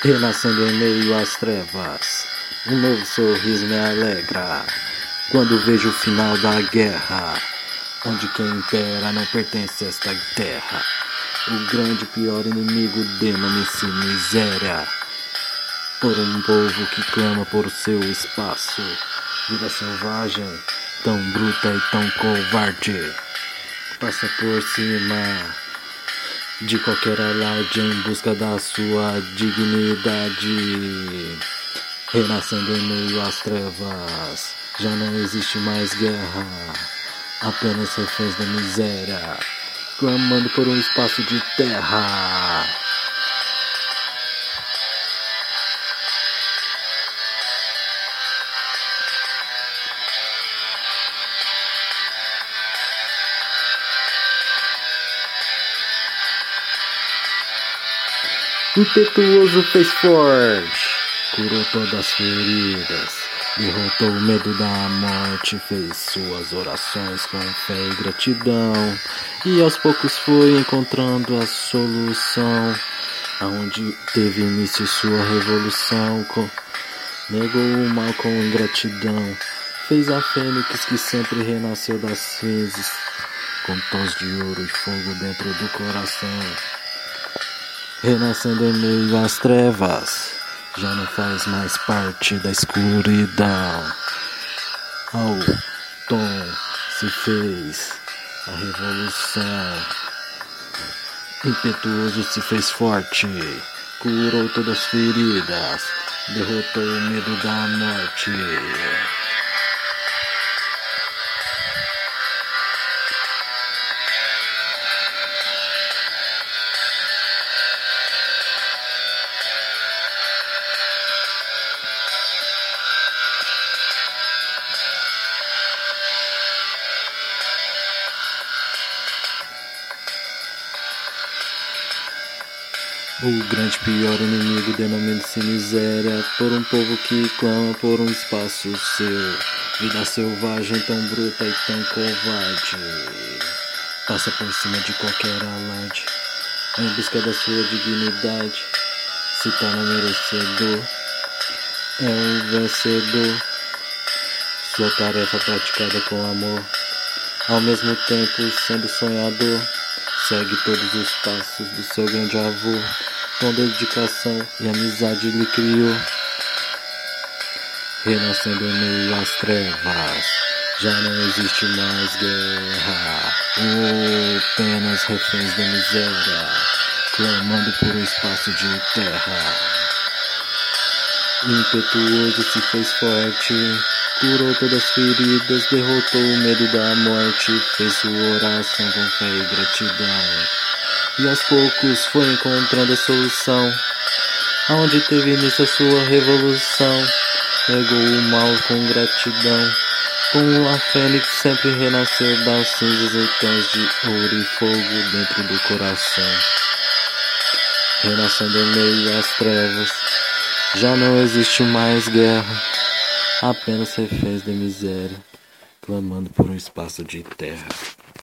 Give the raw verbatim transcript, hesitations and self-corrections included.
Renascendo em meio às trevas, um novo sorriso me alegra. Quando vejo o final da guerra, onde quem impera não pertence a esta terra. O grande pior inimigo denomina-se miséria. Por um povo que clama por seu espaço, vida selvagem, tão bruta e tão covarde, passa por cima de qualquer alarde em busca da sua dignidade. Renascendo em meio às trevas, já não existe mais guerra, apenas reféns da miséria, clamando por um espaço de terra. Impetuoso fez forte, curou todas as feridas, derrotou o medo da morte, fez suas orações com fé e gratidão, e aos poucos foi encontrando a solução. Aonde teve início sua revolução, negou o mal com ingratidão, fez a fênix que sempre renasceu das cinzas, com tons de ouro e fogo dentro do coração. Renascendo em meio às trevas, já não faz mais parte da escuridão. Ao tom se fez a revolução. Impetuoso se fez forte, curou todas as feridas, derrotou o medo da morte. O grande pior inimigo denomina-se miséria, por um povo que clama por um espaço seu. Vida selvagem tão bruta e tão covarde, passa por cima de qualquer alarde, em busca da sua dignidade, se torna merecedor, é um vencedor. Sua tarefa praticada com amor, ao mesmo tempo sendo sonhador, segue todos os passos do seu grande avô, com dedicação e amizade lhe criou. Renascendo em meio às trevas, já não existe mais guerra, apenas reféns da miséria, clamando por um espaço de terra. Impetuoso se fez forte, curou todas as feridas, derrotou o medo da morte, fez sua oração com fé e gratidão, e aos poucos foi encontrando a solução. Aonde teve início a sua revolução, negou o mal com gratidão, como a fênix sempre renasceu das cinzas e tons de ouro e fogo dentro do coração. Renascendo em meio às trevas, já não existe mais guerra, apenas reféns da miséria, clamando por um espaço de terra.